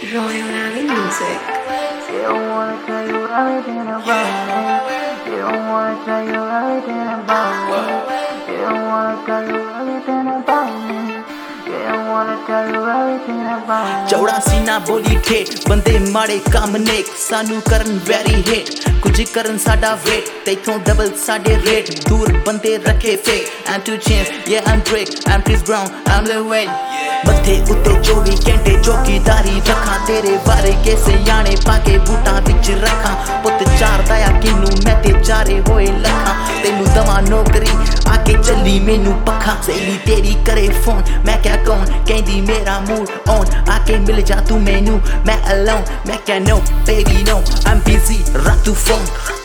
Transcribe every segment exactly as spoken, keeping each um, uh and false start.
Royal Music. They don't wanna tell you everything about me. They don't wanna tell you everything about me. They don't wanna tell you everything about me. They don't wanna tell you everything about me. चौड़ा सीना बोली ठेठ बंदे माड़े काम नेक सानू करन vary hit कुछ करन साडा वेट तैथों डबल साडे रेट दूर बंदे रखे fake I'm two chains yeah I'm Drake I'm Chris Brown I'm Lil Wayne मथे उत्ते चौबी घंटे चौकीदारी रखा तेरे बारे के सियाने पाके बूटा विच रखा पुत चार दया किनू मैं ते चारे होए लखा तेनू दवा नौकरी आके चली मैनू पखा सहेली तेरी करे फोन मैं क्या कौन कहंदी मेरा मूड ऑन आके मिल जा तू मैनू मैं alone मैं क्या no baby no I'm busy रख तू फोन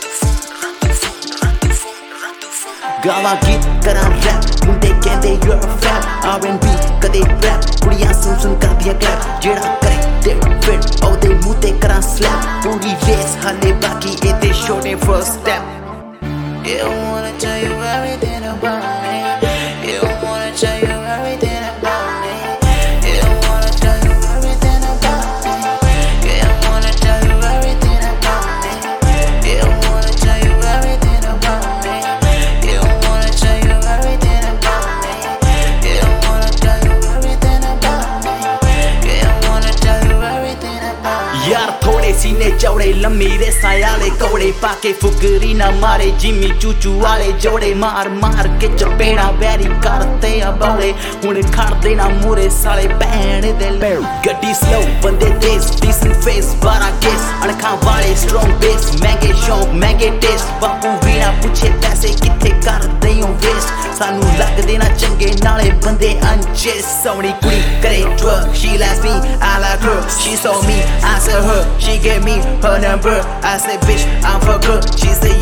गावा गीत करा रैप मुंडे कहंदे you're a fab R and B कदे rap कुड़ियां सुन सुन कर दिया clap जेड़ा करे ते फिट ओदे मुंह ते करा slap पूरी रेस हाले बाकी ए ते छोटे first step You don't wanna tell you everything about me You don't wanna tell you everything about me You don't wanna tell you everything about me You don't wanna tell you everything about me You don't wanna tell you everything about me You don't wanna tell you everything about me You don't wanna tell you everything about me You don't wanna tell you everything about me यार थोड़े सीने चौड़े लम्मी रेसा आले कौड़े पाके फुकरी ना मारे Jimmy चूचू वाले जोड़े मार मार के चपेड़ा वैरी करते अबौले हुण खड़ देना मूरे साले भैन दे गड्डी स्लो बंदे तेज डिसेंट फेस बारा केस अणखा वाले स्ट्रॉन्ग बेस महंगे शौक महंगे टेस्ट बापू वीणा पुछे पैसे किथे कर देओ वेस्ट सानू लग देना चंगे नाले बंदे अंचे सोहनी कुड़ी करे drug she likes me I like her she saw me I saw her she gave me her number I said bitch I'm for good she said